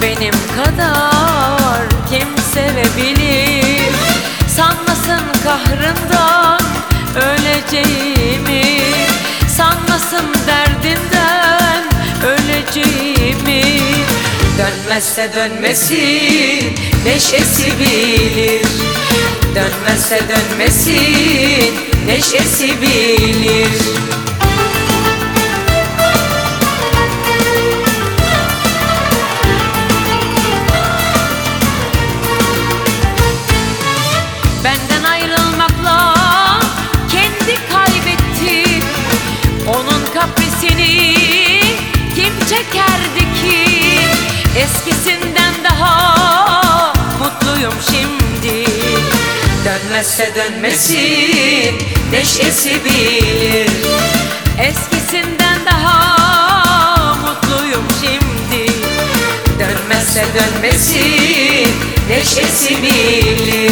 benim kadar kim sevebilir? Sanmasın kahrından öleceğimi, sanmasın derdimden öleceğimi. Dönmezse dönmesin, neşesi bilir. Dönmezse dönmesin, neşesi bilir. Benden ayrılmakla kendi kaybetti. Onun kaprisini kim çekerdi ki? Eskisinden daha mutluyum şimdi. Dönmezse dönmesin, neşesi bilir. Eskisinden daha mutluyum şimdi. Dönmezse dönmesin, neşesi bilir.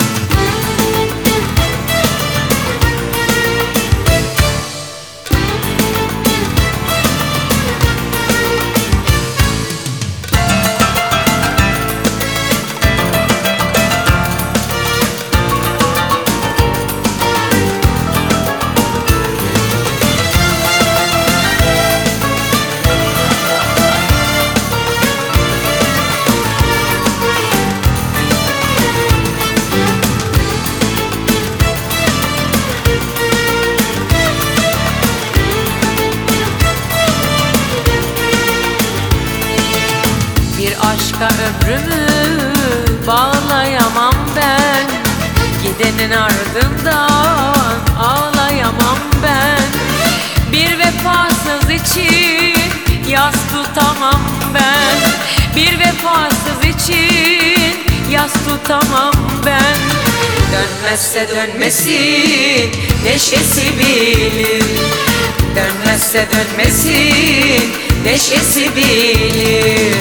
Bir aşka ömrümü bağlayamam ben. Gidenin ardından ağlayamam ben. Bir vefasız için yas tutamam ben. Bir vefasız için yas tutamam ben. Dönmezse dönmesin, neşesi bilir. Dönmezse dönmesin, neşesi bilir.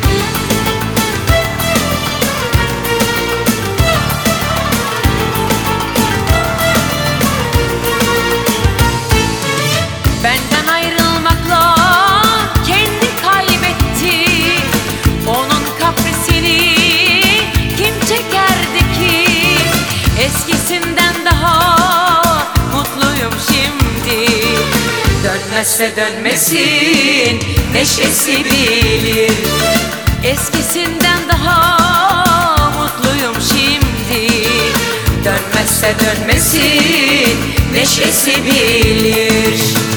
Benden ayrılmakla kendi kaybetti. Onun kaprisini kim çekerdi ki? Eskisinden daha mutluyum şimdi. Dönmezse dönmesin, neşesi bilir. Eskisinden daha mutluyum şimdi. Dönmezse dönmesin, neşesi bilir.